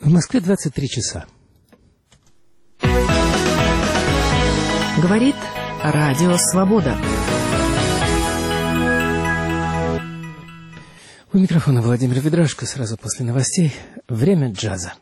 В Москве 23 часа. Говорит Радио Свобода. У микрофона Владимир Ведрашко. Сразу после новостей. Время джаза.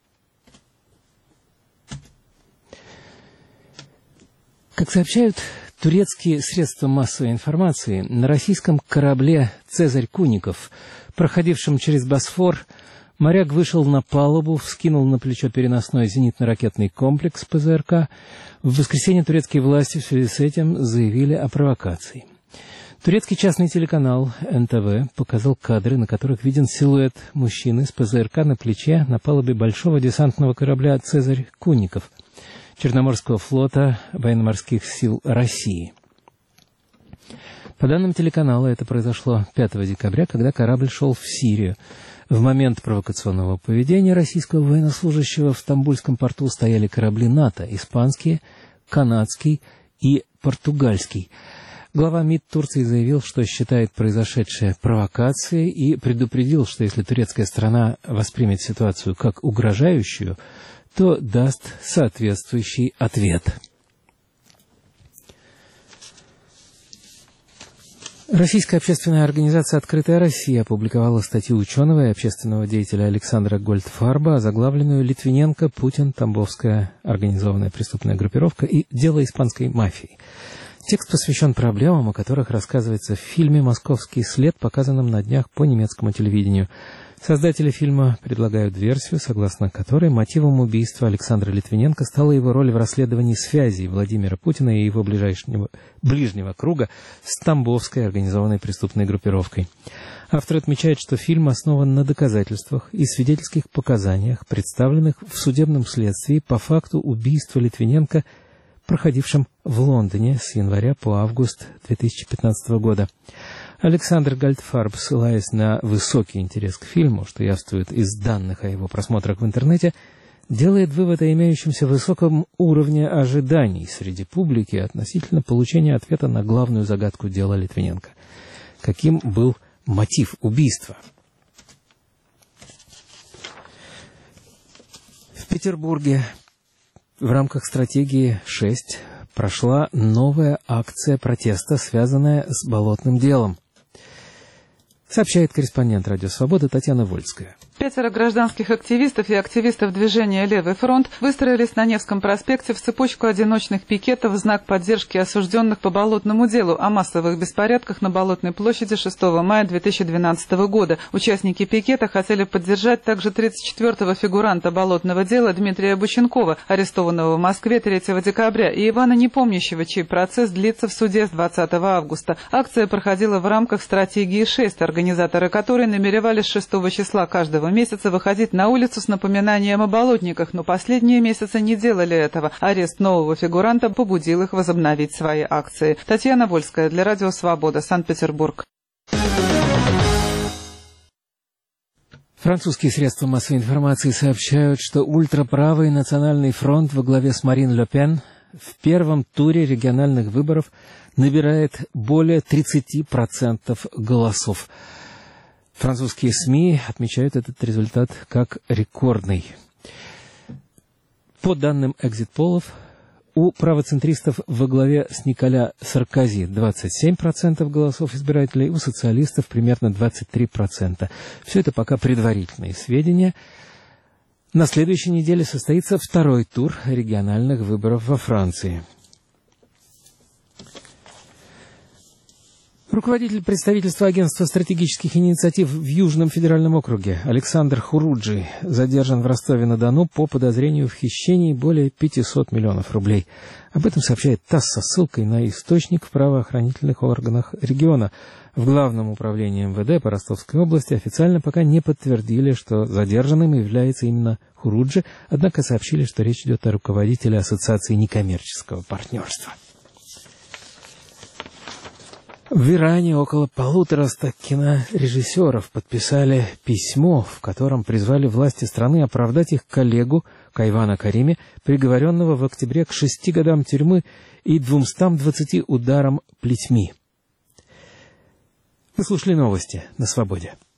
Как сообщают турецкие средства массовой информации, на российском корабле «Цезарь Куников», проходившем через Босфор, моряк вышел на палубу, вскинул на плечо переносной зенитно-ракетный комплекс ПЗРК. В воскресенье турецкие власти в связи с этим заявили о провокации. Турецкий частный телеканал НТВ показал кадры, на которых виден силуэт мужчины с ПЗРК на плече на палубе большого десантного корабля «Цезарь Куников» Черноморского флота военно-морских сил России. По данным телеканала, это произошло 5 декабря, когда корабль шел в Сирию. В момент провокационного поведения российского военнослужащего в Стамбульском порту стояли корабли НАТО – испанские, канадский и португальский. Глава МИД Турции заявил, что считает произошедшее провокацией и предупредил, что если турецкая сторона воспримет ситуацию как угрожающую, то даст соответствующий ответ. Российская общественная организация «Открытая Россия» опубликовала статью ученого и общественного деятеля Александра Гольдфарба, озаглавленную «Литвиненко, Путин, Тамбовская организованная преступная группировка и дело испанской мафии». Текст посвящен проблемам, о которых рассказывается в фильме «Московский след», показанном на днях по немецкому телевидению. Создатели фильма предлагают версию, согласно которой мотивом убийства Александра Литвиненко стала его роль в расследовании связей Владимира Путина и его ближнего круга с Тамбовской организованной преступной группировкой. Автор отмечает, что фильм основан на доказательствах и свидетельских показаниях, представленных в судебном следствии по факту убийства Литвиненко, проходившем в Лондоне с января по август 2015 года. Александр Гольдфарб, ссылаясь на высокий интерес к фильму, что явствует из данных о его просмотрах в интернете, делает вывод о имеющемся высоком уровне ожиданий среди публики относительно получения ответа на главную загадку дела Литвиненко. Каким был мотив убийства? В Петербурге в рамках стратегии 6 прошла новая акция протеста, связанная с болотным делом, сообщает корреспондент «Радио Свобода» Татьяна Вольская. 5 гражданских активистов и активистов движения «Левый фронт» выстроились на Невском проспекте в цепочку одиночных пикетов в знак поддержки осужденных по болотному делу о массовых беспорядках на Болотной площади 6 мая 2012 года. Участники пикета хотели поддержать также 34-го фигуранта болотного дела Дмитрия Бученкова, арестованного в Москве 3 декабря, и Ивана Непомнящего, чей процесс длится в суде с 20 августа. Акция проходила в рамках стратегии 6, организаторы которой намеревались 6 числа каждого месяца выходить на улицу с напоминанием о болотниках, но последние месяцы не делали этого. Арест нового фигуранта побудил их возобновить свои акции. Татьяна Вольская для Радио Свобода, Санкт-Петербург. Французские средства массовой информации сообщают, что ультраправый Национальный фронт во главе с Марин Ле Пен в первом туре региональных выборов набирает более 30% голосов. Французские СМИ отмечают этот результат как рекордный. По данным экзит-полов, у правоцентристов во главе с Николя Саркози 27% голосов избирателей, у социалистов примерно 23%. Все это пока предварительные сведения. На следующей неделе состоится второй тур региональных выборов во Франции. Руководитель представительства Агентства стратегических инициатив в Южном федеральном округе Александр Хуруджи задержан в Ростове-на-Дону по подозрению в хищении более 500 миллионов рублей. Об этом сообщает ТАСС со ссылкой на источник в правоохранительных органах региона. В Главном управлении МВД по Ростовской области официально пока не подтвердили, что задержанным является именно Хуруджи, однако сообщили, что речь идет о руководителе Ассоциации некоммерческого партнерства. В Иране около 150 кинорежиссеров подписали письмо, в котором призвали власти страны оправдать их коллегу Кайвана Карими, приговоренного в октябре к 6 годам тюрьмы и 220 ударам плетьми. Вы слушали новости на Свободе.